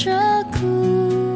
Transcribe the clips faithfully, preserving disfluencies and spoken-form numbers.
着苦。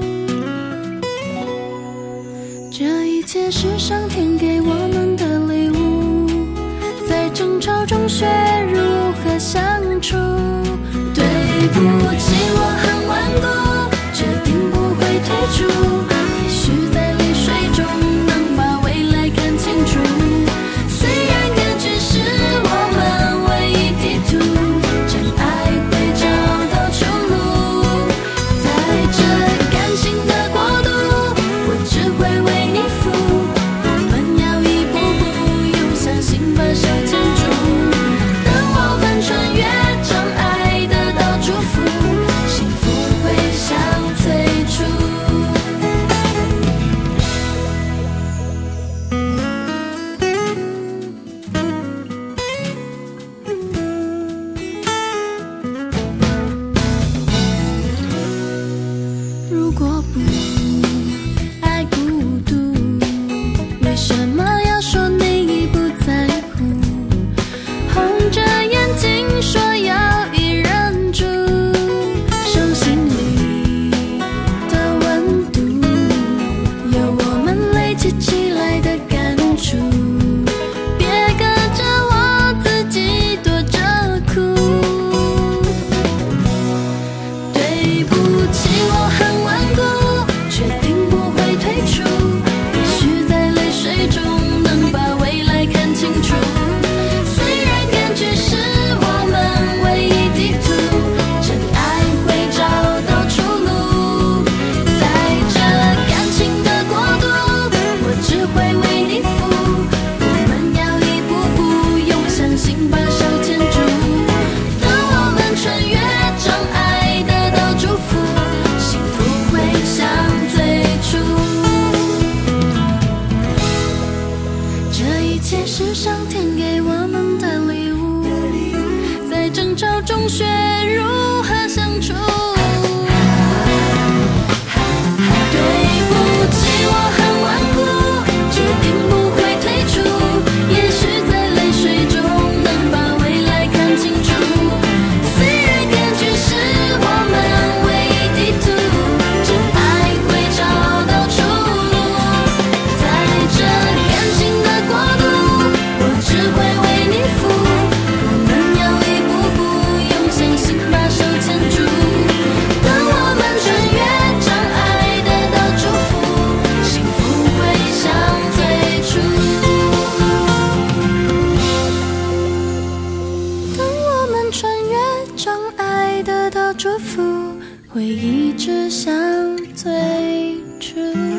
这一切是上天给我们的礼物，在争吵中学如何相处。对不起，我很顽固，决定不会退出，也许在泪水中能把未来看清楚。虽然结局是我们唯一地图，真爱会找到出路。在这感情的国度，我只会为你服，我们要一步步用相信把手牵住。当我们穿越障碍得到祝福，幸福会像最初。如果不爱孤独，为什么要说你已不在乎？红着眼睛说要一人住，手心里的温度，有我们累积起来的感触。别跟着我自己躲着哭。对不起，我很顽固，决定不会退出，也许在泪水中能把未来看清楚。虽然感觉是我们唯一地图，真爱会找到出路。在这感情的国度，我只会为你服，我们要一步步用相信把手牵住。当我们穿越障碍得到祝福，幸福会像最初。这一切是上天给我们的礼物，在争吵中学如何相处。对不起，我很顽固，决定不会退出，也许在泪水中能把未来看清楚。虽然感觉是我们唯一地图，真爱会找到出路。在这感情的国度，我只会为你服，我们要一步步用相信把手牵住。当我们穿越障碍得到祝福，幸福会像最初。当我们穿越障碍得到祝福，会一直像最初。